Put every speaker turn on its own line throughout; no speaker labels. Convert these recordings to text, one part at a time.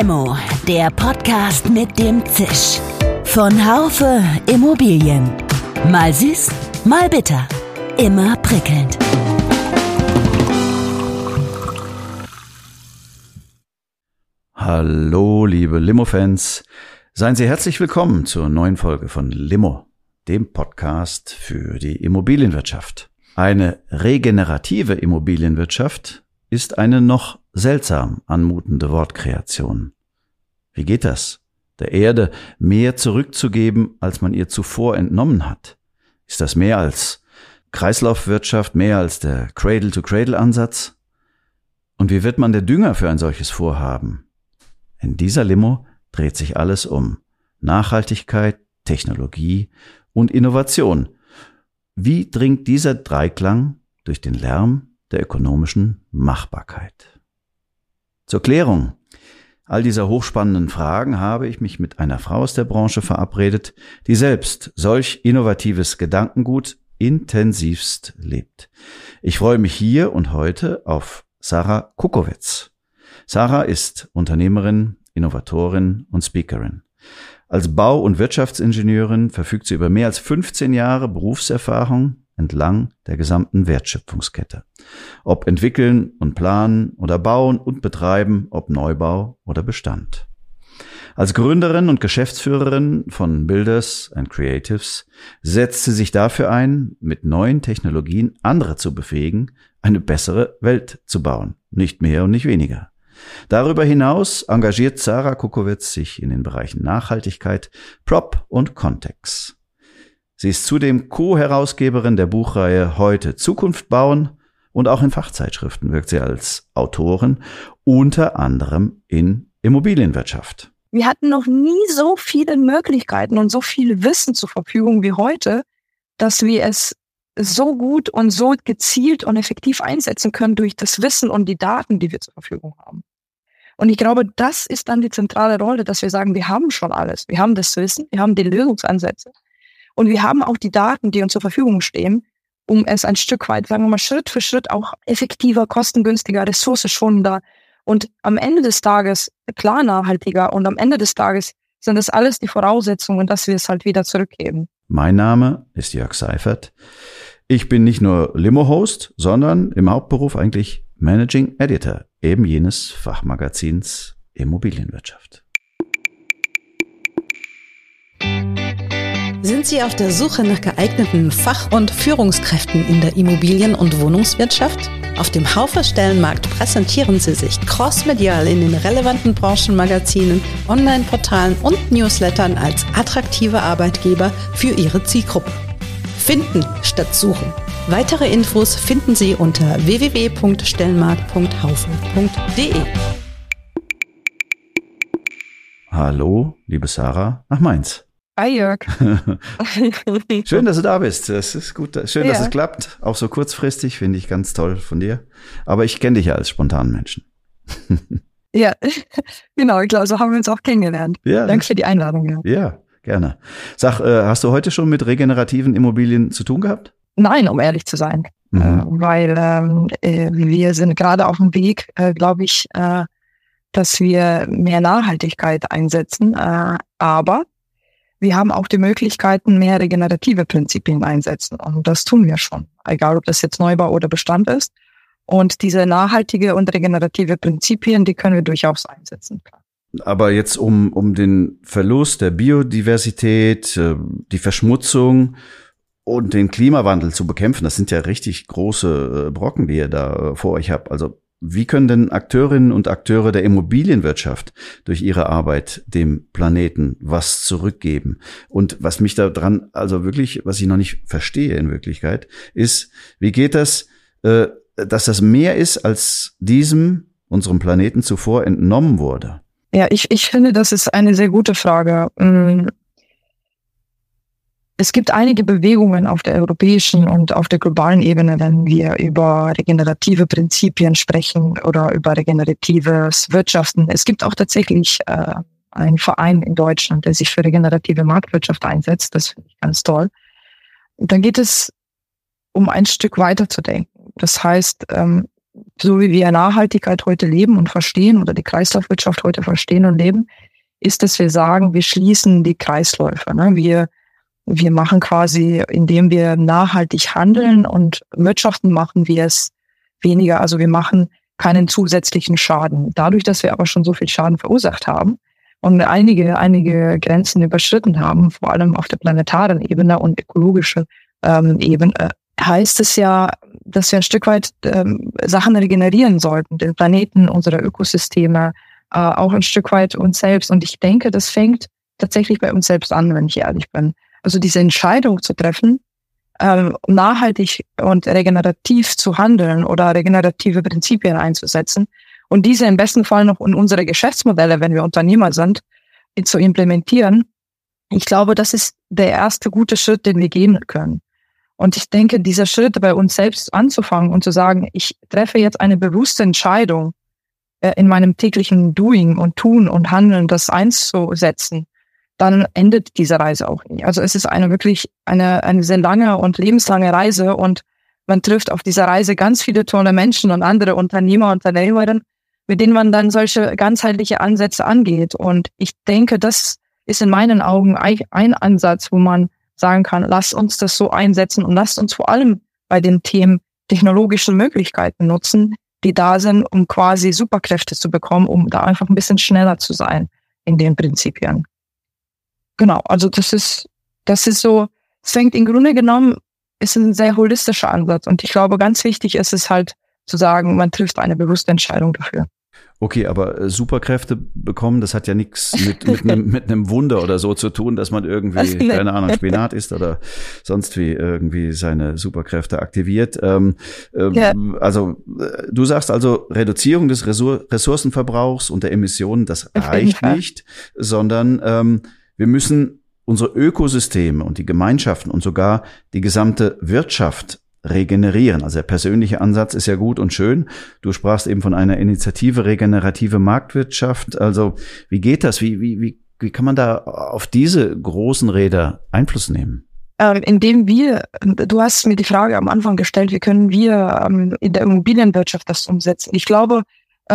Limo, der Podcast mit dem Zisch. Von Haufe Immobilien. Mal süß, mal bitter. Immer prickelnd.
Hallo, liebe Limo-Fans. Seien Sie herzlich willkommen zur neuen Folge von Limo, dem Podcast für die Immobilienwirtschaft. Eine regenerative Immobilienwirtschaft ist eine noch seltsam anmutende Wortkreation. Wie geht das? Der Erde mehr zurückzugeben, als man ihr zuvor entnommen hat? Ist das mehr als Kreislaufwirtschaft, mehr als der Cradle-to-Cradle-Ansatz? Und wie wird man der Dünger für ein solches Vorhaben? In dieser Limo dreht sich alles um Nachhaltigkeit, Technologie und Innovation. Wie dringt dieser Dreiklang durch den Lärm der ökonomischen Machbarkeit? Zur Klärung all dieser hochspannenden Fragen habe ich mich mit einer Frau aus der Branche verabredet, die selbst solch innovatives Gedankengut intensivst lebt. Ich freue mich hier und heute auf Sarah Kukowitz. Sarah ist Unternehmerin, Innovatorin und Speakerin. Als Bau- und Wirtschaftsingenieurin verfügt sie über mehr als 15 Jahre Berufserfahrung entlang der gesamten Wertschöpfungskette. Ob entwickeln und planen oder bauen und betreiben, ob Neubau oder Bestand. Als Gründerin und Geschäftsführerin von Builders and Creatives setzt sie sich dafür ein, mit neuen Technologien andere zu befähigen, eine bessere Welt zu bauen. Nicht mehr und nicht weniger. Darüber hinaus engagiert Sarah Kukowitz sich in den Bereichen Nachhaltigkeit, Prop und Kontext. Sie ist zudem Co-Herausgeberin der Buchreihe Heute Zukunft bauen und auch in Fachzeitschriften wirkt sie als Autorin, unter anderem in Immobilienwirtschaft.
Wir hatten noch nie so viele Möglichkeiten und so viel Wissen zur Verfügung wie heute, dass wir es so gut und so gezielt und effektiv einsetzen können durch das Wissen und die Daten, die wir zur Verfügung haben. Und ich glaube, das ist dann die zentrale Rolle, dass wir sagen, wir haben schon alles. Wir haben das Wissen, wir haben die Lösungsansätze und wir haben auch die Daten, die uns zur Verfügung stehen, um es ein Stück weit, sagen wir mal, Schritt für Schritt auch effektiver, kostengünstiger, ressourcenschonender und am Ende des Tages klar nachhaltiger und am Ende des Tages sind das alles die Voraussetzungen, dass wir es halt wieder zurückgeben.
Mein Name ist Jörg Seifert. Ich bin nicht nur Limo-Host, sondern im Hauptberuf eigentlich Managing Editor eben jenes Fachmagazins Immobilienwirtschaft.
Sind Sie auf der Suche nach geeigneten Fach- und Führungskräften in der Immobilien- und Wohnungswirtschaft? Auf dem Haufe Stellenmarkt präsentieren Sie sich crossmedial in den relevanten Branchenmagazinen, Online-Portalen und Newslettern als attraktive Arbeitgeber für Ihre Zielgruppe. Finden statt suchen. Weitere Infos finden Sie unter www.stellenmarkt.haufe.de.
Hallo, liebe Sarah, nach Mainz.
Hi Jörg.
Schön, dass du da bist. Das ist gut. Schön, dass es klappt. Auch so kurzfristig, finde ich ganz toll von dir. Aber ich kenne dich ja als spontanen Menschen.
Ja, genau. Ich glaube, so haben wir uns auch kennengelernt.
Ja,
Danke für die Einladung.
Ja, gerne. Sag, hast du heute schon mit regenerativen Immobilien zu tun gehabt?
Nein, um ehrlich zu sein. Weil wir sind gerade auf dem Weg, glaube ich, dass wir mehr Nachhaltigkeit einsetzen. Aber wir haben auch die Möglichkeiten, mehr regenerative Prinzipien einsetzen. Und das tun wir schon. Egal, ob das jetzt Neubau oder Bestand ist. Und diese nachhaltige und regenerative Prinzipien, die können wir durchaus einsetzen.
Aber jetzt um den Verlust der Biodiversität, die Verschmutzung und den Klimawandel zu bekämpfen, das sind ja richtig große Brocken, die ihr da vor euch habt. Also wie können denn Akteurinnen und Akteure der Immobilienwirtschaft durch ihre Arbeit dem Planeten was zurückgeben? Und was mich da dran, also wirklich, was ich noch nicht verstehe in Wirklichkeit, ist, wie geht das, dass das mehr ist, als unserem Planeten zuvor entnommen wurde?
Ja, ich finde, das ist eine sehr gute Frage. Es gibt einige Bewegungen auf der europäischen und auf der globalen Ebene, wenn wir über regenerative Prinzipien sprechen oder über regeneratives Wirtschaften. Es gibt auch tatsächlich einen Verein in Deutschland, der sich für regenerative Marktwirtschaft einsetzt. Das finde ich ganz toll. Und dann geht es um ein Stück weiter zu denken. Das heißt, so wie wir Nachhaltigkeit heute leben und verstehen oder die Kreislaufwirtschaft heute verstehen und leben, ist, dass wir sagen, wir schließen die Kreisläufe. Ne? Wir machen quasi, indem wir nachhaltig handeln und wirtschaften, machen wir es weniger. Also wir machen keinen zusätzlichen Schaden. Dadurch, dass wir aber schon so viel Schaden verursacht haben und einige Grenzen überschritten haben, vor allem auf der planetaren Ebene und ökologischen Ebene, heißt es ja, dass wir ein Stück weit Sachen regenerieren sollten, den Planeten, unsere Ökosysteme, auch ein Stück weit uns selbst. Und ich denke, das fängt tatsächlich bei uns selbst an, wenn ich ehrlich bin. Also diese Entscheidung zu treffen, nachhaltig und regenerativ zu handeln oder regenerative Prinzipien einzusetzen und diese im besten Fall noch in unsere Geschäftsmodelle, wenn wir Unternehmer sind, zu implementieren. Ich glaube, das ist der erste gute Schritt, den wir gehen können. Und ich denke, dieser Schritt bei uns selbst anzufangen und zu sagen, ich treffe jetzt eine bewusste Entscheidung in meinem täglichen Doing und Tun und Handeln, das einzusetzen, dann endet diese Reise auch nie. Also es ist wirklich eine sehr lange und lebenslange Reise und man trifft auf dieser Reise ganz viele tolle Menschen und andere Unternehmer, Unternehmerinnen, mit denen man dann solche ganzheitliche Ansätze angeht. Und ich denke, das ist in meinen Augen ein Ansatz, wo man sagen kann, lasst uns das so einsetzen und lasst uns vor allem bei den Themen technologischen Möglichkeiten nutzen, die da sind, um quasi Superkräfte zu bekommen, um da einfach ein bisschen schneller zu sein in den Prinzipien. Genau, also das ist so, es fängt im Grunde genommen, ist ein sehr holistischer Ansatz und ich glaube, ganz wichtig ist es halt zu sagen, man trifft eine bewusste Entscheidung dafür.
Okay, aber Superkräfte bekommen, das hat ja nichts mit einem Wunder oder so zu tun, dass man irgendwie, keine Ahnung, Spinat isst oder sonst wie irgendwie seine Superkräfte aktiviert. Also du sagst also, Reduzierung des Ressourcenverbrauchs und der Emissionen, das reicht nicht, sondern wir müssen unsere Ökosysteme und die Gemeinschaften und sogar die gesamte Wirtschaft regenerieren. Also der persönliche Ansatz ist ja gut und schön. Du sprachst eben von einer Initiative regenerative Marktwirtschaft. Also wie geht das? Wie kann man da auf diese großen Räder Einfluss nehmen?
Indem du hast mir die Frage am Anfang gestellt, wie können wir in der Immobilienwirtschaft das umsetzen? Ich glaube,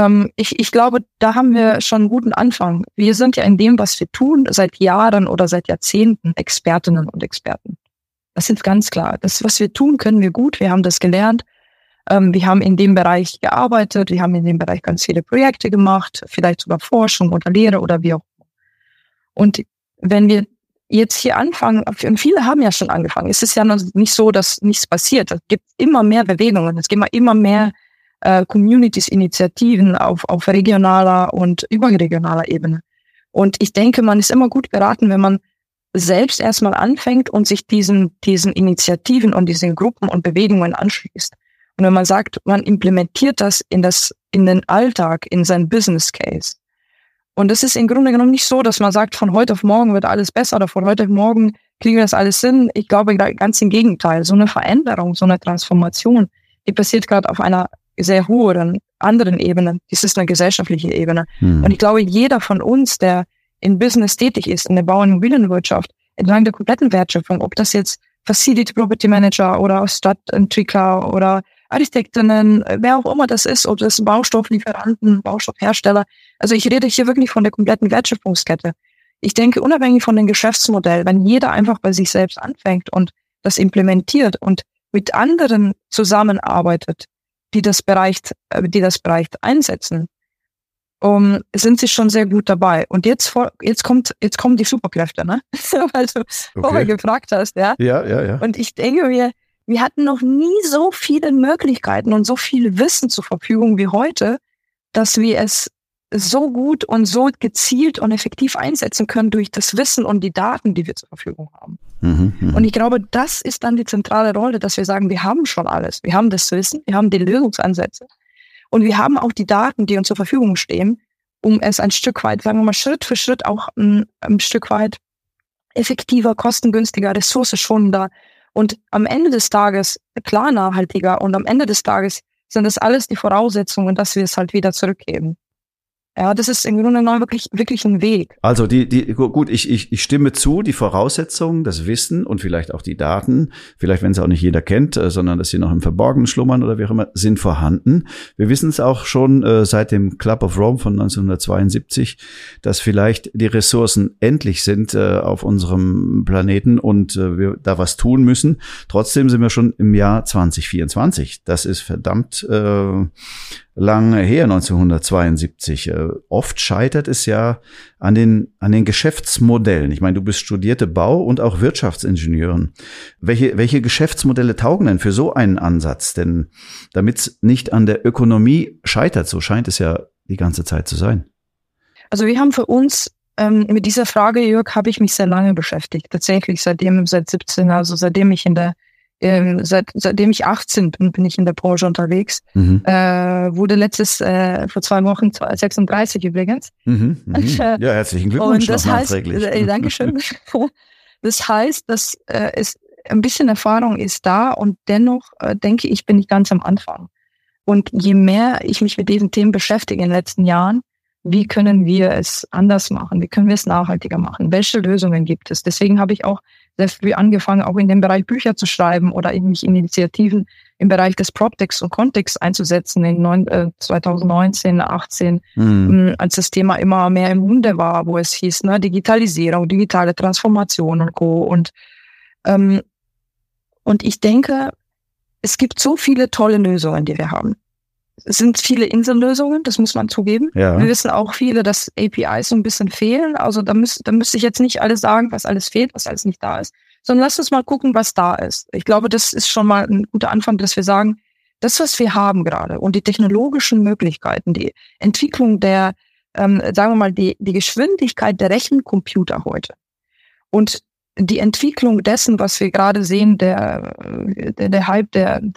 da haben wir schon einen guten Anfang. Wir sind ja in dem, was wir tun, seit Jahren oder seit Jahrzehnten Expertinnen und Experten. Das ist ganz klar. Das, was wir tun, können wir gut. Wir haben das gelernt. Wir haben in dem Bereich gearbeitet. Wir haben in dem Bereich ganz viele Projekte gemacht, vielleicht sogar Forschung oder Lehre oder wie auch immer. Und wenn wir jetzt hier anfangen, und viele haben ja schon angefangen, es ist ja noch nicht so, dass nichts passiert. Es gibt immer mehr Bewegungen. Es gibt immer mehr Communities, Initiativen auf regionaler und überregionaler Ebene. Und ich denke, man ist immer gut beraten, wenn man selbst erstmal anfängt und sich diesen Initiativen und diesen Gruppen und Bewegungen anschließt. Und wenn man sagt, man implementiert das in den Alltag, in sein Business Case. Und es ist im Grunde genommen nicht so, dass man sagt, von heute auf morgen wird alles besser oder von heute auf morgen kriegen wir das alles hin. Ich glaube ganz im Gegenteil. So eine Veränderung, so eine Transformation, die passiert gerade auf einer sehr hohen, anderen Ebene. Das ist eine gesellschaftliche Ebene. Und ich glaube, jeder von uns, der in Business tätig ist, in der Bau- und Immobilienwirtschaft, entlang der kompletten Wertschöpfung, ob das jetzt Facility Property Manager oder Stadtentwickler oder Architektinnen, wer auch immer das ist, ob das Baustofflieferanten, Baustoffhersteller. Also ich rede hier wirklich von der kompletten Wertschöpfungskette. Ich denke, unabhängig von dem Geschäftsmodell, wenn jeder einfach bei sich selbst anfängt und das implementiert und mit anderen zusammenarbeitet, die das Bereich einsetzen, sind sie schon sehr gut dabei. Und jetzt kommen die Superkräfte, ne? Weil du vorher gefragt hast, ja? Ja. Und ich denke mir, wir hatten noch nie so viele Möglichkeiten und so viel Wissen zur Verfügung wie heute, dass wir es so gut und so gezielt und effektiv einsetzen können durch das Wissen und die Daten, die wir zur Verfügung haben. Und ich glaube, das ist dann die zentrale Rolle, dass wir sagen, wir haben schon alles. Wir haben das Wissen, wir haben die Lösungsansätze und wir haben auch die Daten, die uns zur Verfügung stehen, um es ein Stück weit, sagen wir mal, Schritt für Schritt auch ein Stück weit effektiver, kostengünstiger, ressourcenschonender und am Ende des Tages klar nachhaltiger und am Ende des Tages sind das alles die Voraussetzungen, dass wir es halt wieder zurückgeben. Ja, das ist im Grunde genommen wirklich ein Weg.
Also gut, ich stimme zu, die Voraussetzungen, das Wissen und vielleicht auch die Daten, vielleicht wenn es auch nicht jeder kennt, sondern dass sie noch im Verborgenen schlummern oder wie auch immer, sind vorhanden. Wir wissen es auch schon seit dem Club of Rome von 1972, dass vielleicht die Ressourcen endlich sind auf unserem Planeten und wir da was tun müssen. Trotzdem sind wir schon im Jahr 2024. Das ist verdammt lange her, 1972. Oft scheitert es ja an den Geschäftsmodellen. Ich meine, du bist studierte Bau- und auch Wirtschaftsingenieurin. Welche Geschäftsmodelle taugen denn für so einen Ansatz? Denn damit es nicht an der Ökonomie scheitert, so scheint es ja die ganze Zeit zu sein.
Also wir haben für uns mit dieser Frage, Jörg, habe ich mich sehr lange beschäftigt. Tatsächlich seit 17, also seitdem ich seitdem ich 18 bin ich in der Branche unterwegs. Wurde vor 2 Wochen 36 übrigens.
Ja, herzlichen Glückwunsch.
Und das heißt, Dankeschön. Das heißt, dass es ein bisschen Erfahrung ist da und dennoch denke ich, bin ich ganz am Anfang. Und je mehr ich mich mit diesen Themen beschäftige in den letzten Jahren, wie können wir es anders machen? Wie können wir es nachhaltiger machen? Welche Lösungen gibt es? Deswegen habe ich auch sehr früh angefangen, auch in dem Bereich Bücher zu schreiben oder mich in Initiativen im Bereich des PropTechs und Context einzusetzen in 2019, 2018, als das Thema immer mehr im Munde war, wo es hieß, Digitalisierung, digitale Transformation und Co. Und ich denke, es gibt so viele tolle Lösungen, die wir haben. Es sind viele Insellösungen, das muss man zugeben. Ja. Wir wissen auch viele, dass APIs so ein bisschen fehlen. Also da müsste ich jetzt nicht alles sagen, was alles fehlt, was alles nicht da ist, sondern lass uns mal gucken, was da ist. Ich glaube, das ist schon mal ein guter Anfang, dass wir sagen, das, was wir haben gerade und die technologischen Möglichkeiten, die Entwicklung der, sagen wir mal, die Geschwindigkeit der Rechencomputer heute und die Entwicklung dessen, was wir gerade sehen, der Hype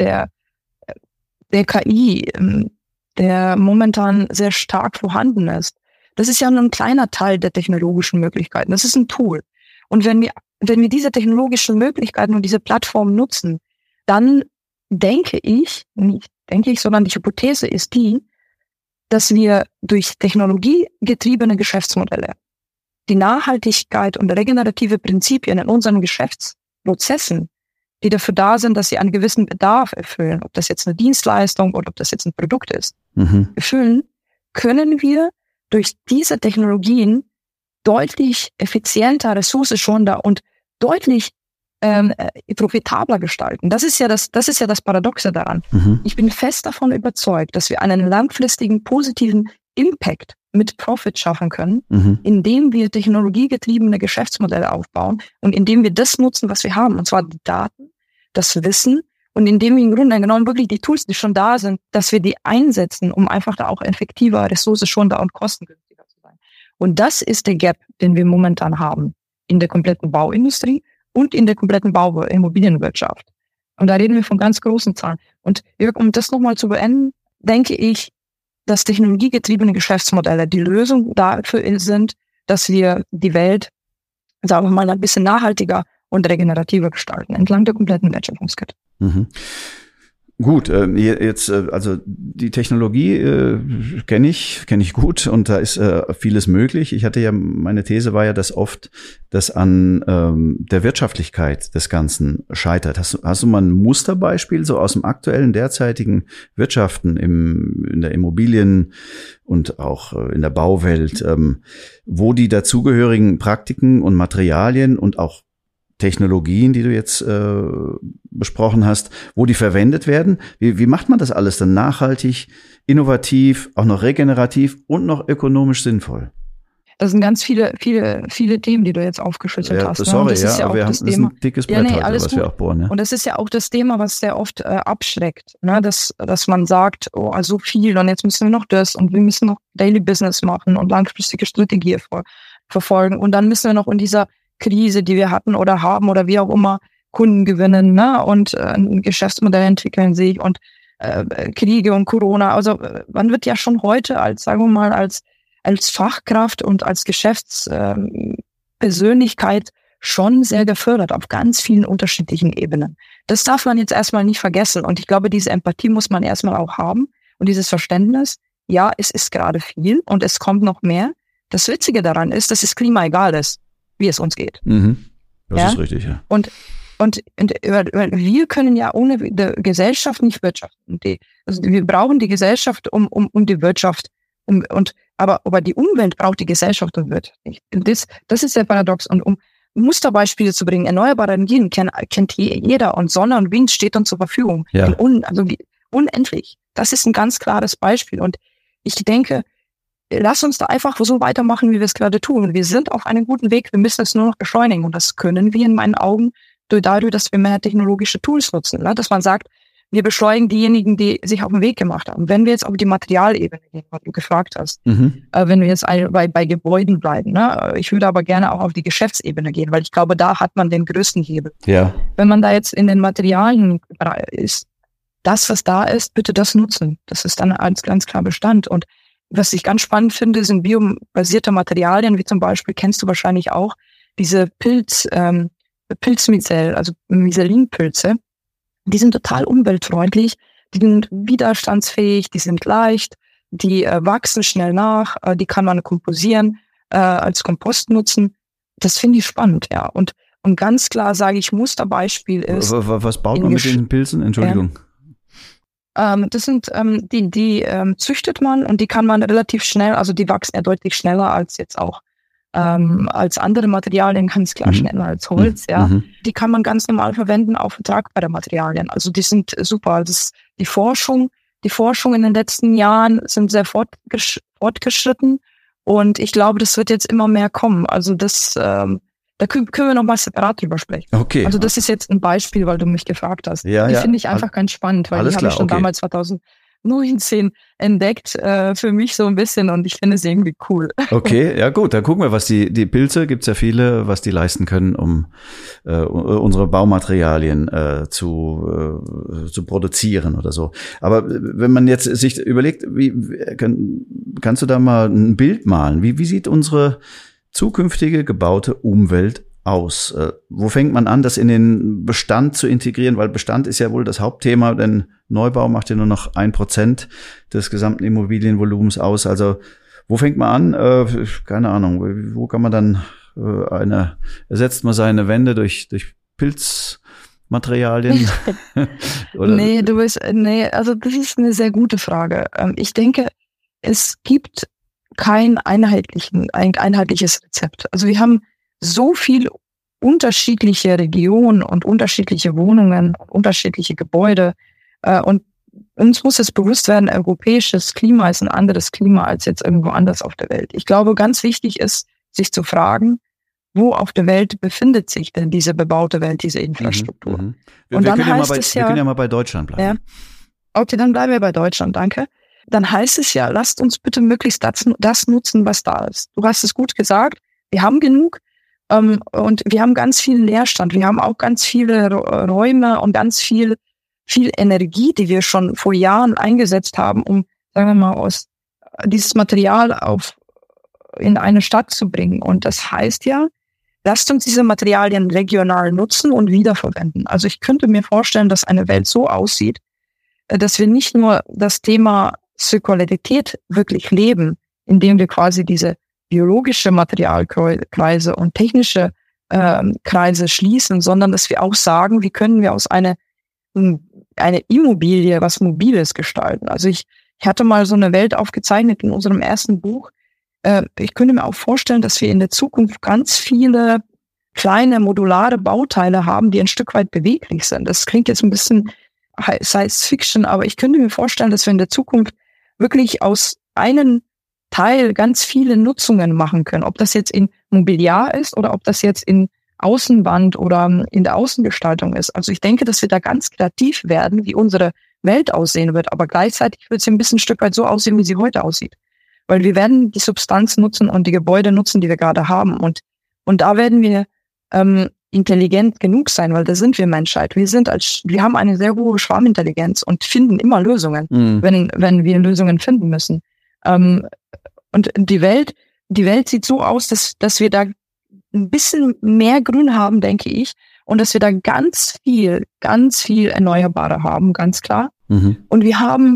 der KI, der momentan sehr stark vorhanden ist. Das ist ja nur ein kleiner Teil der technologischen Möglichkeiten. Das ist ein Tool. Und wenn wir diese technologischen Möglichkeiten und diese Plattform nutzen, dann denke ich, sondern die Hypothese ist die, dass wir durch technologiegetriebene Geschäftsmodelle die Nachhaltigkeit und regenerative Prinzipien in unseren Geschäftsprozessen, die dafür da sind, dass sie einen gewissen Bedarf erfüllen, ob das jetzt eine Dienstleistung oder ob das jetzt ein Produkt ist, erfüllen, können wir durch diese Technologien deutlich effizienter, ressourcenschonender und deutlich profitabler gestalten. Das ist ja das Paradoxe daran. Ich bin fest davon überzeugt, dass wir einen langfristigen positiven Impact mit Profit schaffen können, indem wir technologiegetriebene Geschäftsmodelle aufbauen und indem wir das nutzen, was wir haben, und zwar die Daten, das Wissen, und indem wir im Grunde genommen wirklich die Tools, die schon da sind, dass wir die einsetzen, um einfach da auch effektiver, ressourcenschonender und kostengünstiger zu sein. Und das ist der Gap, den wir momentan haben in der kompletten Bauindustrie und in der kompletten Immobilienwirtschaft. Und da reden wir von ganz großen Zahlen. Und um das nochmal zu beenden, denke ich, dass technologiegetriebene Geschäftsmodelle die Lösung dafür sind, dass wir die Welt, sagen wir mal, ein bisschen nachhaltiger und regenerativer gestalten, entlang der kompletten Wertschöpfungskette.
Gut, jetzt also die Technologie kenne ich gut und da ist vieles möglich. Meine These war ja, dass oft das an der Wirtschaftlichkeit des Ganzen scheitert. Hast du mal ein Musterbeispiel so aus dem aktuellen, derzeitigen Wirtschaften in der Immobilien- und auch in der Bauwelt, wo die dazugehörigen Praktiken und Materialien und auch Technologien, die du jetzt besprochen hast, wo die verwendet werden? Wie macht man das alles dann nachhaltig, innovativ, auch noch regenerativ und noch ökonomisch sinnvoll?
Das sind ganz viele Themen, die du jetzt aufgeschüttet hast.
Sorry, das ist ja auch das Thema. Das ist ein dickes Brett heute, was wir auch bohren. Ja?
Und das ist ja auch das Thema, was sehr oft abschreckt, ne? Dass man sagt, oh, so viel und jetzt müssen wir noch das und wir müssen noch Daily Business machen und langfristige Strategie verfolgen und dann müssen wir noch in dieser Krise, die wir hatten oder haben oder wie auch immer, Kunden gewinnen, ne? Und ein Geschäftsmodell entwickeln sich und Kriege und Corona. Also man wird ja schon heute als Fachkraft und als Geschäftspersönlichkeit schon sehr gefördert auf ganz vielen unterschiedlichen Ebenen. Das darf man jetzt erstmal nicht vergessen und ich glaube, diese Empathie muss man erstmal auch haben und dieses Verständnis, ja, es ist gerade viel und es kommt noch mehr. Das Witzige daran ist, dass es Klima egal ist, wie es uns geht.
Das ist richtig, ja.
Und wir können ja ohne die Gesellschaft nicht wirtschaften. Also wir brauchen die Gesellschaft um die Wirtschaft. Aber die Umwelt braucht die Gesellschaft und Wirtschaft nicht. Das ist sehr paradox. Und um Musterbeispiele zu bringen, erneuerbare Energien kennt jeder und Sonne und Wind steht uns zur Verfügung.
Ja.
Unendlich. Das ist ein ganz klares Beispiel. Und ich denke, lass uns da einfach so weitermachen, wie wir es gerade tun. Wir sind auf einem guten Weg. Wir müssen es nur noch beschleunigen. Und das können wir in meinen Augen dadurch, dass wir mehr technologische Tools nutzen. Ne? Dass man sagt, wir beschleunigen diejenigen, die sich auf den Weg gemacht haben. Wenn wir jetzt auf die Materialebene gehen, was du gefragt hast, wenn wir jetzt bei Gebäuden bleiben, ne? Ich würde aber gerne auch auf die Geschäftsebene gehen, weil ich glaube, da hat man den größten Hebel.
Ja.
Wenn man da jetzt in den Materialien ist, das, was da ist, bitte das nutzen. Das ist dann als ganz klar Bestand. Und was ich ganz spannend finde, sind biobasierte Materialien, wie zum Beispiel, kennst du wahrscheinlich auch, diese Pilzmicell, also Mycelinpilze. Die sind total umweltfreundlich, die sind widerstandsfähig, die sind leicht, die wachsen schnell nach, die kann man komposieren, als Kompost nutzen. Das finde ich spannend, ja. Und ganz klar sage ich, Musterbeispiel ist...
Was baut man mit den Pilzen? Entschuldigung.
Das sind, die züchtet man und die kann man relativ schnell, also die wachsen ja deutlich schneller als jetzt auch als andere Materialien, ganz klar schneller als Holz, ja. Die kann man ganz normal verwenden, auch für tragbare Materialien. Also die sind super. Die Forschung in den letzten Jahren sind sehr fortgeschritten und ich glaube, das wird jetzt immer mehr kommen. Also da können wir noch mal separat drüber sprechen.
Okay.
Also das ist jetzt ein Beispiel, weil du mich gefragt hast.
Ja,
die finde ich einfach ganz spannend, weil die habe ich schon damals 2019 entdeckt, für mich so ein bisschen, und ich finde es irgendwie cool.
Okay, ja gut, dann gucken wir, was die Pilze, gibt's ja viele, was die leisten können, um unsere Baumaterialien zu produzieren oder so. Aber wenn man jetzt sich überlegt, kannst du da mal ein Bild malen? Wie sieht unsere zukünftige gebaute Umwelt aus? Wo fängt man an, das in den Bestand zu integrieren? Weil Bestand ist ja wohl das Hauptthema, denn Neubau macht ja nur noch 1% des gesamten Immobilienvolumens aus. Also wo fängt man an? Keine Ahnung. Wo kann man dann ersetzt man seine Wände durch Pilzmaterialien?
Also das ist eine sehr gute Frage. Ich denke, es gibt kein einheitliches Rezept. Also wir haben so viel unterschiedliche Regionen und unterschiedliche Wohnungen und unterschiedliche Gebäude. Und uns muss es bewusst werden, europäisches Klima ist ein anderes Klima als jetzt irgendwo anders auf der Welt. Ich glaube, ganz wichtig ist, sich zu fragen, wo auf der Welt befindet sich denn diese bebaute Welt, diese Infrastruktur?
Und dann wir können ja mal bei Deutschland bleiben. Ja.
Okay, dann bleiben wir bei Deutschland, danke. Dann heißt es ja, lasst uns bitte möglichst das nutzen, was da ist. Du hast es gut gesagt, wir haben genug und wir haben ganz viel Leerstand. Wir haben auch ganz viele Räume und ganz viel Energie, die wir schon vor Jahren eingesetzt haben, um, sagen wir mal, aus dieses Material in eine Stadt zu bringen. Und das heißt ja, lasst uns diese Materialien regional nutzen und wiederverwenden. Also ich könnte mir vorstellen, dass eine Welt so aussieht, dass wir nicht nur das Thema Zirkularität wirklich leben, indem wir quasi diese biologische Materialkreise und technische Kreise schließen, sondern dass wir auch sagen, wie können wir aus eine Immobilie was Mobiles gestalten. Also ich hatte mal so eine Welt aufgezeichnet in unserem ersten Buch. Ich könnte mir auch vorstellen, dass wir in der Zukunft ganz viele kleine modulare Bauteile haben, die ein Stück weit beweglich sind. Das klingt jetzt ein bisschen Science Fiction, aber ich könnte mir vorstellen, dass wir in der Zukunft wirklich aus einem Teil ganz viele Nutzungen machen können. Ob das jetzt in Mobiliar ist oder ob das jetzt in Außenwand oder in der Außengestaltung ist. Also ich denke, dass wir da ganz kreativ werden, wie unsere Welt aussehen wird. Aber gleichzeitig wird sie ein bisschen ein Stück weit so aussehen, wie sie heute aussieht. Weil wir werden die Substanz nutzen und die Gebäude nutzen, die wir gerade haben. Und da werden wir intelligent genug sein, weil da sind wir Menschheit. Wir haben eine sehr hohe Schwarmintelligenz und finden immer Lösungen, wenn wir Lösungen finden müssen. Und die Welt sieht so aus, dass wir da ein bisschen mehr Grün haben, denke ich, und dass wir da ganz viel Erneuerbare haben, ganz klar. Und wir haben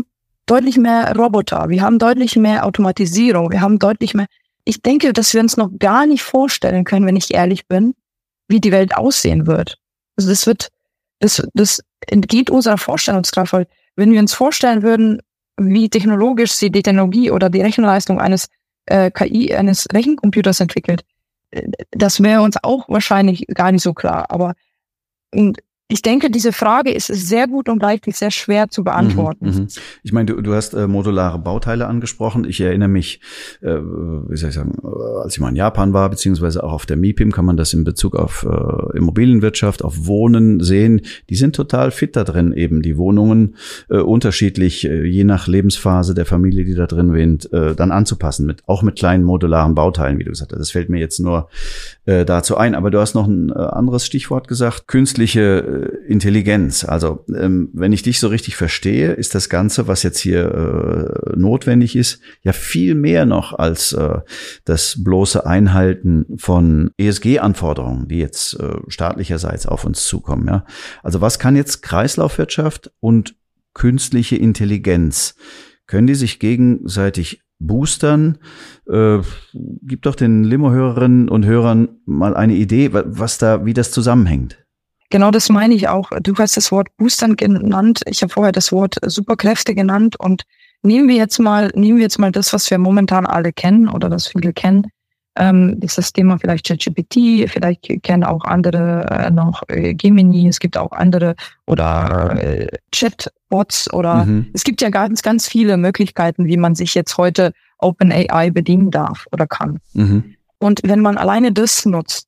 deutlich mehr Roboter, wir haben deutlich mehr Automatisierung, wir haben deutlich mehr. Ich denke, dass wir uns noch gar nicht vorstellen können, wenn ich ehrlich bin, wie die Welt aussehen wird. Also das entgeht unserer Vorstellungskraft, weil wenn wir uns vorstellen würden, wie technologisch sie die Technologie oder die Rechenleistung eines KI, eines Rechencomputers entwickelt, das wäre uns auch wahrscheinlich gar nicht so klar. Aber ich denke, diese Frage ist sehr gut und gleichzeitig sehr schwer zu beantworten.
Ich meine, du hast modulare Bauteile angesprochen. Ich erinnere mich, wie soll ich sagen, als ich mal in Japan war, beziehungsweise auch auf der MIPIM, kann man das in Bezug auf Immobilienwirtschaft, auf Wohnen sehen. Die sind total fit da drin, eben die Wohnungen unterschiedlich, je nach Lebensphase der Familie, die da drin wohnt, dann anzupassen, auch mit kleinen modularen Bauteilen, wie du gesagt hast. Das fällt mir jetzt nur dazu ein. Aber du hast noch ein anderes Stichwort gesagt, künstliche Intelligenz. Also wenn ich dich so richtig verstehe, ist das Ganze, was jetzt hier notwendig ist, ja viel mehr noch als das bloße Einhalten von ESG-Anforderungen, die jetzt staatlicherseits auf uns zukommen. Ja? Also was kann jetzt Kreislaufwirtschaft und künstliche Intelligenz? Können die sich gegenseitig boostern? Gib doch den Limo-Hörerinnen und Hörern mal eine Idee, wie das zusammenhängt.
Genau, das meine ich auch. Du hast das Wort Boostern genannt. Ich habe vorher das Wort Superkräfte genannt. Und nehmen wir jetzt mal das, was wir momentan alle kennen oder das viele kennen. Ist das Thema vielleicht ChatGPT, vielleicht kennen auch andere noch Gemini, es gibt auch andere oder Chatbots oder es gibt ja ganz, ganz viele Möglichkeiten, wie man sich jetzt heute OpenAI bedienen darf oder kann. Und wenn man alleine das nutzt,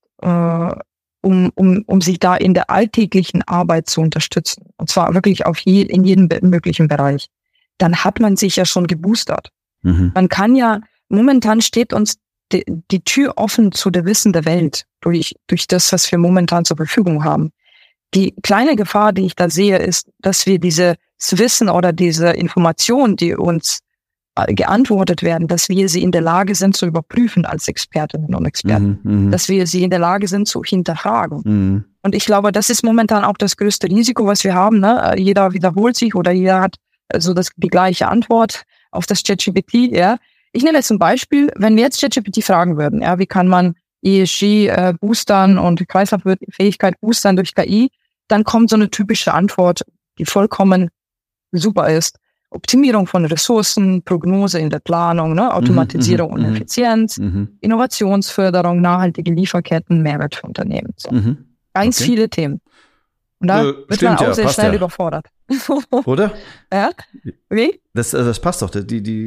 um sich da in der alltäglichen Arbeit zu unterstützen, und zwar wirklich in jedem möglichen Bereich, dann hat man sich ja schon geboostert. Man kann ja, momentan steht uns die Tür offen zu der Wissen der Welt durch das, was wir momentan zur Verfügung haben. Die kleine Gefahr, die ich da sehe, ist, dass wir dieses Wissen oder diese Informationen, die uns geantwortet werden, dass wir sie in der Lage sind zu überprüfen als Expertinnen und Experten, dass wir sie in der Lage sind zu hinterfragen. Und ich glaube, das ist momentan auch das größte Risiko, was wir haben. Ne? Jeder wiederholt sich oder jeder hat so die gleiche Antwort auf das ChatGPT. Ja? Ich nehme jetzt zum Beispiel, wenn wir jetzt ChatGPT fragen würden, ja, wie kann man ESG boostern und Kreislauffähigkeit boostern durch KI, dann kommt so eine typische Antwort, die vollkommen super ist. Optimierung von Ressourcen, Prognose in der Planung, ne, Automatisierung und Effizienz, Innovationsförderung, nachhaltige Lieferketten, Mehrwert für Unternehmen. So. Ganz viele Themen. Und da wird man auch sehr schnell überfordert.
Oder?
Ja? Wie?
Das passt doch.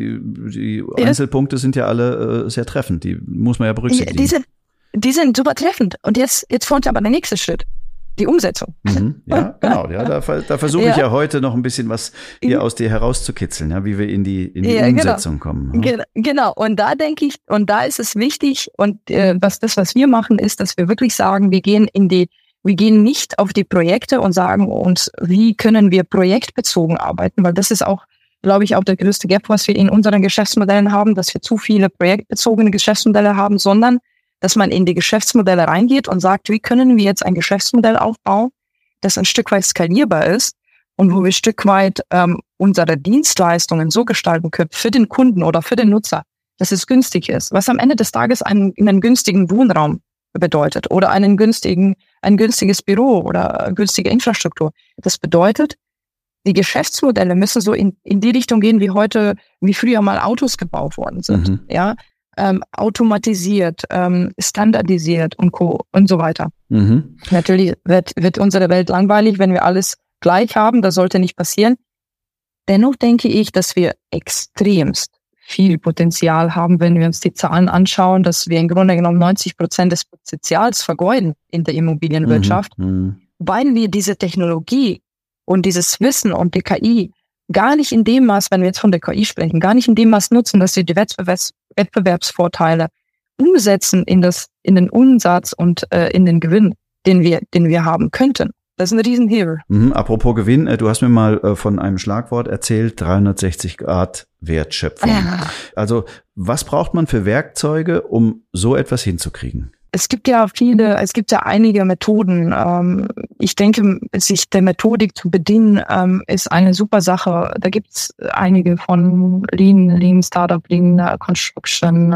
Die Einzelpunkte sind ja alle sehr treffend. Die muss man ja berücksichtigen.
Die sind super treffend. Und jetzt folgt aber der nächste Schritt. Die Umsetzung.
Ja, genau. Ja, da versuche ich ja heute noch ein bisschen was hier aus dir herauszukitzeln, ja, wie wir in die Umsetzung kommen.
Genau. Und da denke ich, und da ist es wichtig, und was wir machen, ist, dass wir wirklich sagen, wir gehen nicht auf die Projekte und sagen uns, wie können wir projektbezogen arbeiten, weil das ist auch, glaube ich, auch der größte Gap, was wir in unseren Geschäftsmodellen haben, dass wir zu viele projektbezogene Geschäftsmodelle haben, sondern dass man in die Geschäftsmodelle reingeht und sagt, wie können wir jetzt ein Geschäftsmodell aufbauen, das ein Stück weit skalierbar ist und wo wir ein Stück weit unsere Dienstleistungen so gestalten können für den Kunden oder für den Nutzer, dass es günstig ist, was am Ende des Tages einen günstigen Wohnraum bedeutet oder ein günstiges Büro oder günstige Infrastruktur. Das bedeutet, die Geschäftsmodelle müssen so in die Richtung gehen, wie früher mal Autos gebaut worden sind, ja. Automatisiert, standardisiert und so weiter. Natürlich wird unsere Welt langweilig, wenn wir alles gleich haben. Das sollte nicht passieren. Dennoch denke ich, dass wir extremst viel Potenzial haben, wenn wir uns die Zahlen anschauen, dass wir im Grunde genommen 90% des Potenzials vergeuden in der Immobilienwirtschaft, weil wir diese Technologie und dieses Wissen und die KI gar nicht in dem Maß, wenn wir jetzt von der KI sprechen, gar nicht in dem Maß nutzen, dass wir die Wettbewerbsvorteile umsetzen in den Umsatz und in den Gewinn, den wir haben könnten. Das ist ein Riesenhebel.
Apropos Gewinn, du hast mir mal von einem Schlagwort erzählt, 360 Grad Wertschöpfung. Ja. Also was braucht man für Werkzeuge, um so etwas hinzukriegen?
Es gibt ja einige Methoden. Ich denke, sich der Methodik zu bedienen, ist eine super Sache. Da gibt's einige von Lean Startup, Lean Construction,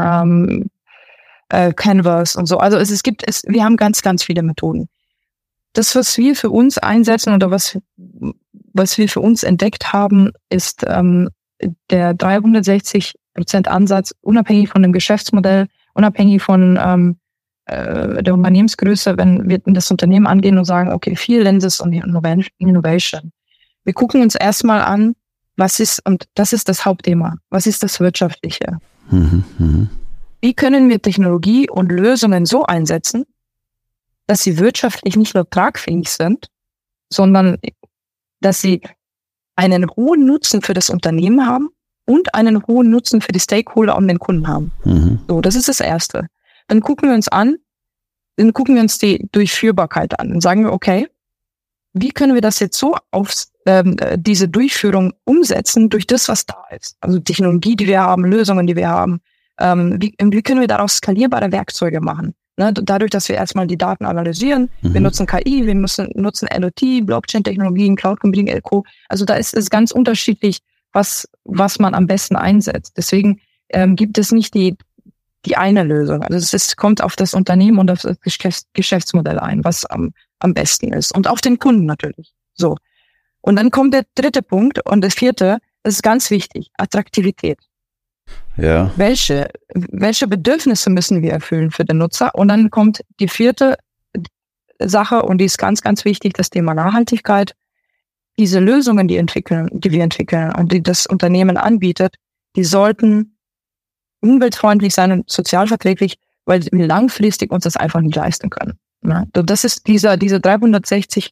Canvas und so. Also wir haben ganz, ganz viele Methoden. Das, was wir für uns einsetzen oder was wir für uns entdeckt haben, ist der 360% Ansatz, unabhängig von dem Geschäftsmodell, unabhängig von der Unternehmensgröße, wenn wir das Unternehmen angehen und sagen, okay, 4 Lenses und Innovation. Wir gucken uns erstmal an, und das ist das Hauptthema, was ist das Wirtschaftliche? Wie können wir Technologie und Lösungen so einsetzen, dass sie wirtschaftlich nicht nur tragfähig sind, sondern dass sie einen hohen Nutzen für das Unternehmen haben und einen hohen Nutzen für die Stakeholder und den Kunden haben. So, das ist das Erste. Dann gucken wir uns die Durchführbarkeit an und sagen wir, okay, wie können wir das jetzt so auf diese Durchführung umsetzen durch das, was da ist? Also Technologie, die wir haben, Lösungen, die wir haben. Wie können wir daraus skalierbare Werkzeuge machen? Ne, dadurch, dass wir erstmal die Daten analysieren, wir nutzen KI, wir nutzen NOT, Blockchain-Technologien, Cloud Computing, LCO. Also da ist es ganz unterschiedlich, was man am besten einsetzt. Deswegen gibt es nicht die eine Lösung. Also es kommt auf das Unternehmen und auf das Geschäftsmodell ein, was am besten ist. Und auf den Kunden natürlich. So. Und dann kommt der 3. Punkt und das 4., das ist ganz wichtig, Attraktivität.
Ja.
Welche Bedürfnisse müssen wir erfüllen für den Nutzer? Und dann kommt die 4. Sache und die ist ganz, ganz wichtig, das Thema Nachhaltigkeit. Diese Lösungen, die wir entwickeln und die das Unternehmen anbietet, die sollten umweltfreundlich sein und sozialverträglich, weil wir langfristig uns das einfach nicht leisten können. Ne? Das ist dieser 360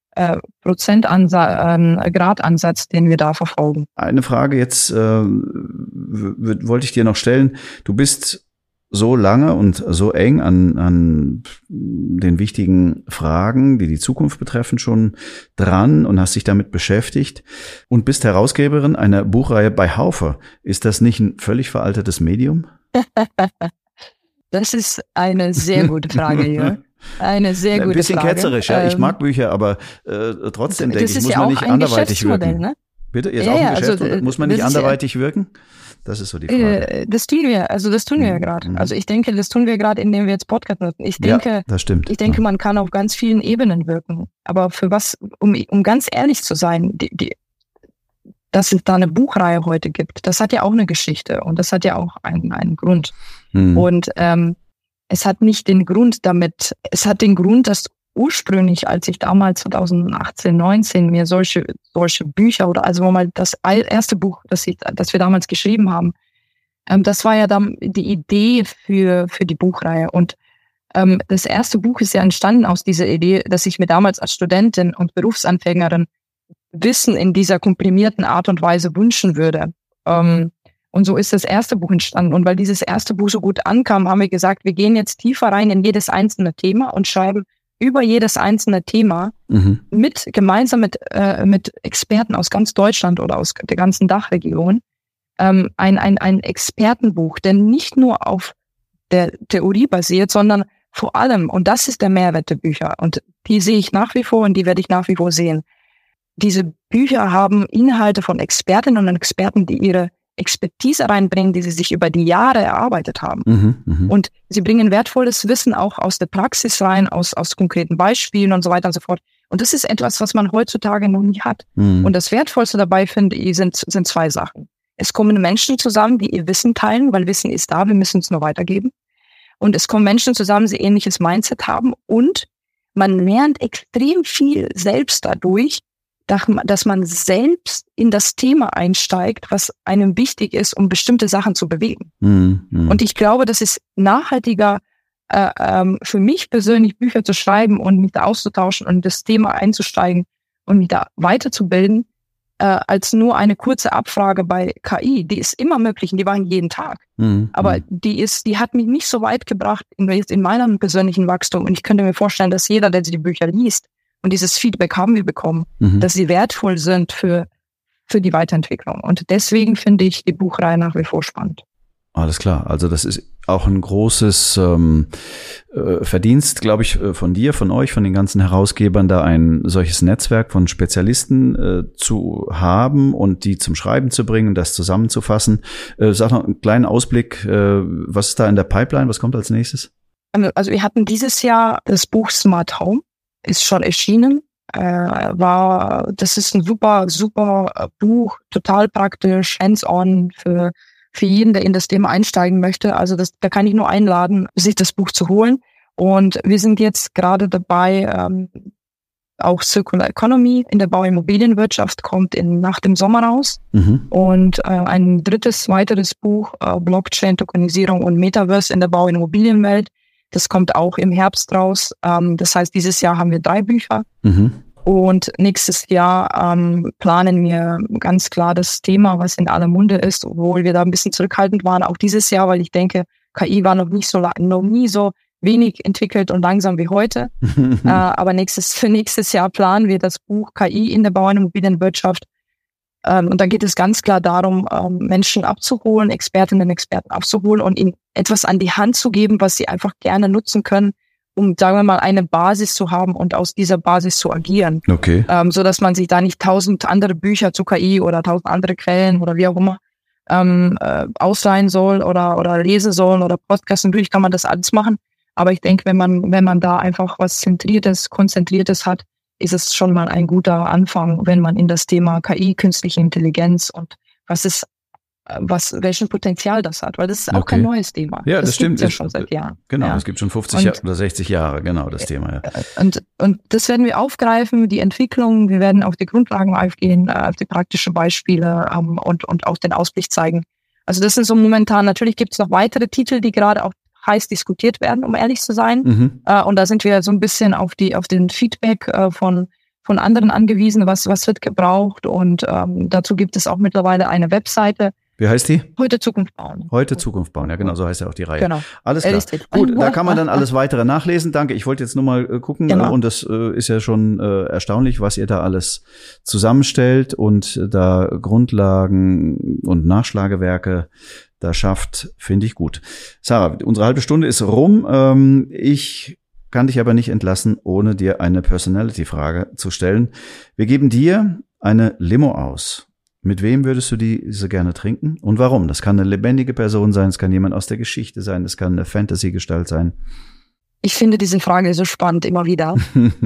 Grad-Ansatz, den wir da verfolgen.
Eine Frage jetzt wollte ich dir noch stellen. Du bist so lange und so eng an den wichtigen Fragen, die Zukunft betreffen, schon dran und hast dich damit beschäftigt und bist Herausgeberin einer Buchreihe bei Haufe. Ist das nicht ein völlig veraltetes Medium?
Das ist eine sehr gute Frage, hier. Eine sehr gute Frage.
Ein bisschen ketzerisch, ja. Ich mag Bücher, aber trotzdem denke ich, muss man nicht anderweitig wirken. Ne? Bitte? Ist auch ein Geschäft, also, muss man nicht anderweitig wirken? Das ist so die Frage.
Das tun wir ja gerade. Also ich denke, das tun wir gerade, indem wir jetzt Podcast nutzen. Ich denke,
das stimmt.
Ich denke, man kann auf ganz vielen Ebenen wirken. Aber für was, um ganz ehrlich zu sein, dass es da eine Buchreihe heute gibt, das hat ja auch eine Geschichte und das hat ja auch einen Grund. Und es hat nicht den Grund es hat den Grund, dass ursprünglich, als ich damals 2018, 19 mir solche Bücher oder also mal das erste Buch, das wir damals geschrieben haben, das war ja dann die Idee für die Buchreihe. Und das erste Buch ist ja entstanden aus dieser Idee, dass ich mir damals als Studentin und Berufsanfängerin Wissen in dieser komprimierten Art und Weise wünschen würde. Und so ist das erste Buch entstanden. Und weil dieses erste Buch so gut ankam, haben wir gesagt, wir gehen jetzt tiefer rein in jedes einzelne Thema und schreiben über jedes einzelne Thema gemeinsam mit Experten aus ganz Deutschland oder aus der ganzen Dachregion ein Expertenbuch, der nicht nur auf der Theorie basiert, sondern vor allem, und das ist der Mehrwert der Bücher, und die sehe ich nach wie vor und die werde ich nach wie vor sehen. Diese Bücher haben Inhalte von Expertinnen und Experten, die ihre Expertise reinbringen, die sie sich über die Jahre erarbeitet haben. Und sie bringen wertvolles Wissen auch aus der Praxis rein, aus konkreten Beispielen und so weiter und so fort. Und das ist etwas, was man heutzutage noch nicht hat. Und das Wertvollste dabei, finde ich, sind 2 Sachen. Es kommen Menschen zusammen, die ihr Wissen teilen, weil Wissen ist da, wir müssen es nur weitergeben. Und es kommen Menschen zusammen, die ähnliches Mindset haben. Und man lernt extrem viel selbst dadurch, dass man selbst in das Thema einsteigt, was einem wichtig ist, um bestimmte Sachen zu bewegen. Und ich glaube, das ist nachhaltiger für mich persönlich, Bücher zu schreiben und mich da auszutauschen und das Thema einzusteigen und mich da weiterzubilden, als nur eine kurze Abfrage bei KI. Die ist immer möglich und die war jeden Tag. Aber die hat mich nicht so weit gebracht in meinem persönlichen Wachstum. Und ich könnte mir vorstellen, dass jeder, der die Bücher liest, und dieses Feedback haben wir bekommen, dass sie wertvoll sind für die Weiterentwicklung. Und deswegen finde ich die Buchreihe nach wie vor spannend.
Alles klar. Also das ist auch ein großes Verdienst, glaube ich, von dir, von euch, von den ganzen Herausgebern, da ein solches Netzwerk von Spezialisten zu haben und die zum Schreiben zu bringen, das zusammenzufassen. Sag noch einen kleinen Ausblick, was ist da in der Pipeline, was kommt als nächstes?
Also wir hatten dieses Jahr das Buch Smart Home, ist schon erschienen. Das ist ein super Buch, total praktisch, hands-on für jeden, der in das Thema einsteigen möchte. Also da kann ich nur einladen, sich das Buch zu holen. Und wir sind jetzt gerade dabei, auch Circular Economy in der Bauimmobilienwirtschaft kommt nach dem Sommer raus. Mhm. Und ein weiteres Buch, Blockchain, Tokenisierung und Metaverse in der Bauimmobilienwelt, das kommt auch im Herbst raus. Das heißt, dieses Jahr haben wir 3 Bücher. Mhm. Und nächstes Jahr planen wir ganz klar das Thema, was in aller Munde ist, obwohl wir da ein bisschen zurückhaltend waren, auch dieses Jahr, weil ich denke, KI war noch nie so wenig entwickelt und langsam wie heute. Aber für nächstes Jahr planen wir das Buch KI in der Bau- und Immobilienwirtschaft. Und da geht es ganz klar darum, Menschen abzuholen, Expertinnen und Experten abzuholen und ihnen etwas an die Hand zu geben, was sie einfach gerne nutzen können, um, sagen wir mal, eine Basis zu haben und aus dieser Basis zu agieren.
Okay.
So dass man sich da nicht 1000 andere Bücher zu KI oder 1000 andere Quellen oder wie auch immer ausleihen soll oder lesen soll oder Podcasts. Natürlich kann man das alles machen. Aber ich denke, wenn man da einfach was Konzentriertes hat, ist es schon mal ein guter Anfang, wenn man in das Thema KI, künstliche Intelligenz und welchen Potenzial das hat, weil das ist auch kein neues Thema.
Ja, das stimmt.
Ja schon seit Jahren.
Genau, es gibt schon 50 oder 60 Jahre, genau, das Thema. Ja.
Und das werden wir aufgreifen, die Entwicklung, wir werden auf die Grundlagen eingehen, auf die praktischen Beispiele und auch den Ausblick zeigen. Also das sind so momentan, natürlich gibt es noch weitere Titel, die gerade auch heiß diskutiert werden, um ehrlich zu sein. Mhm. Und da sind wir so ein bisschen auf den Feedback von anderen angewiesen, was wird gebraucht. Und dazu gibt es auch mittlerweile eine Webseite.
Wie heißt die?
Heute Zukunft bauen.
Heute Zukunft bauen, ja genau, so heißt ja auch die Reihe.
Genau.
Alles klar. Gut, da kann man dann alles weitere nachlesen. Danke, ich wollte jetzt nur mal gucken. Genau. Und das ist ja schon erstaunlich, was ihr da alles zusammenstellt und da Grundlagen und Nachschlagewerke da schafft, finde ich gut. Sarah, unsere halbe Stunde ist rum. Ich kann dich aber nicht entlassen, ohne dir eine Personality-Frage zu stellen. Wir geben dir eine Limo aus. Mit wem würdest du diese gerne trinken und warum? Das kann eine lebendige Person sein, es kann jemand aus der Geschichte sein, es kann eine Fantasy-Gestalt sein.
Ich finde diese Frage so spannend immer wieder.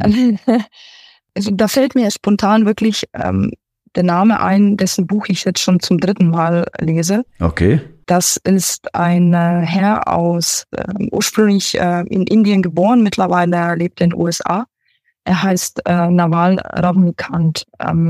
Also, da fällt mir spontan wirklich der Name ein, dessen Buch ich jetzt schon zum 3. Mal lese.
Okay.
Das ist ein Herr aus ursprünglich in Indien geboren, mittlerweile lebt in den USA. Er heißt Naval Ravikant.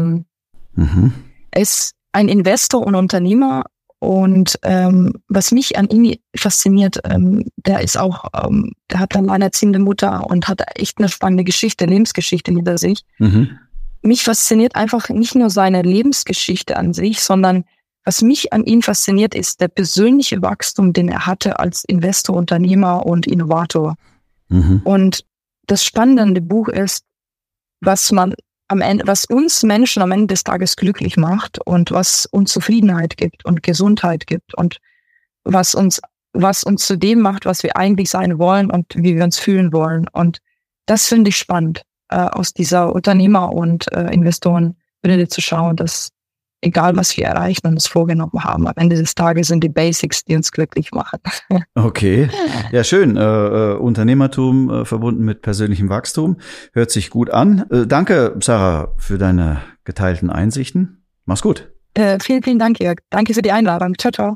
Er ist ein Investor und Unternehmer und was mich an ihm fasziniert, der hat eine alleinerziehende Mutter und hat echt eine spannende Lebensgeschichte hinter sich. Mhm. Mich fasziniert einfach nicht nur seine Lebensgeschichte an sich, sondern was mich an ihm fasziniert, ist der persönliche Wachstum, den er hatte als Investor, Unternehmer und Innovator. Mhm. Und das Spannende an dem Buch ist, was uns Menschen am Ende des Tages glücklich macht und was uns Zufriedenheit gibt und Gesundheit gibt und was uns zu dem macht, was wir eigentlich sein wollen und wie wir uns fühlen wollen. Und das finde ich spannend, aus dieser Unternehmer- und Investorenbrille zu schauen, dass egal was wir erreichen und uns vorgenommen haben, am Ende des Tages sind die Basics, die uns glücklich machen.
Okay, ja schön. Unternehmertum verbunden mit persönlichem Wachstum. Hört sich gut an. Danke, Sarah, für deine geteilten Einsichten. Mach's gut.
Vielen, vielen Dank, Jörg. Danke für die Einladung. Ciao, ciao.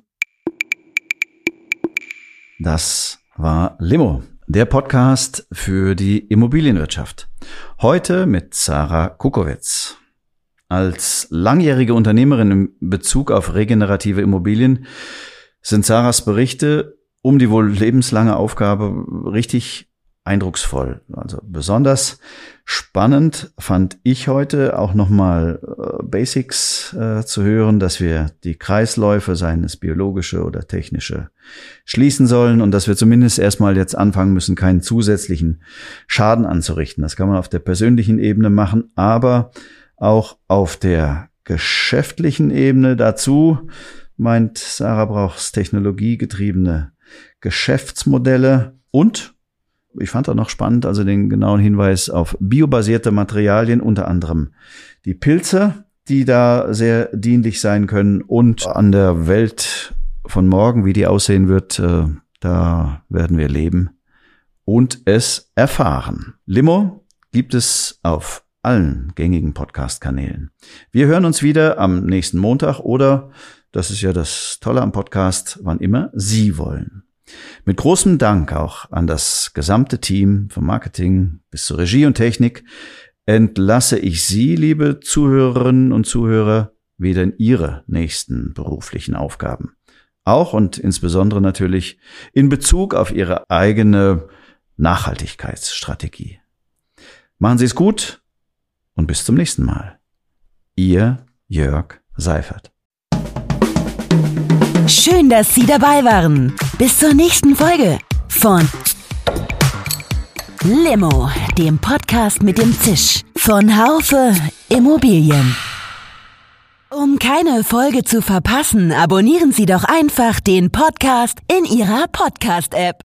Das war Limo, der Podcast für die Immobilienwirtschaft. Heute mit Sarah Kukowitz. Als langjährige Unternehmerin in Bezug auf regenerative Immobilien sind Sarahs Berichte um die wohl lebenslange Aufgabe richtig eindrucksvoll. Also besonders spannend fand ich heute auch nochmal Basics zu hören, dass wir die Kreisläufe, seien es biologische oder technische, schließen sollen und dass wir zumindest erstmal jetzt anfangen müssen, keinen zusätzlichen Schaden anzurichten. Das kann man auf der persönlichen Ebene machen, aber auch auf der geschäftlichen Ebene. Dazu meint, Sarah braucht technologiegetriebene Geschäftsmodelle und ich fand auch noch spannend, also den genauen Hinweis auf biobasierte Materialien, unter anderem die Pilze, die da sehr dienlich sein können und an der Welt von morgen, wie die aussehen wird, da werden wir leben und es erfahren. Limo gibt es auf allen gängigen Podcast-Kanälen. Wir hören uns wieder am nächsten Montag oder, das ist ja das Tolle am Podcast, wann immer Sie wollen. Mit großem Dank auch an das gesamte Team vom Marketing bis zur Regie und Technik entlasse ich Sie, liebe Zuhörerinnen und Zuhörer, wieder in Ihre nächsten beruflichen Aufgaben. Auch und insbesondere natürlich in Bezug auf Ihre eigene Nachhaltigkeitsstrategie. Machen Sie es gut und bis zum nächsten Mal. Ihr Jörg Seifert.
Schön, dass Sie dabei waren. Bis zur nächsten Folge von Limo, dem Podcast mit dem Zisch von Haufe Immobilien. Um keine Folge zu verpassen, abonnieren Sie doch einfach den Podcast in Ihrer Podcast-App.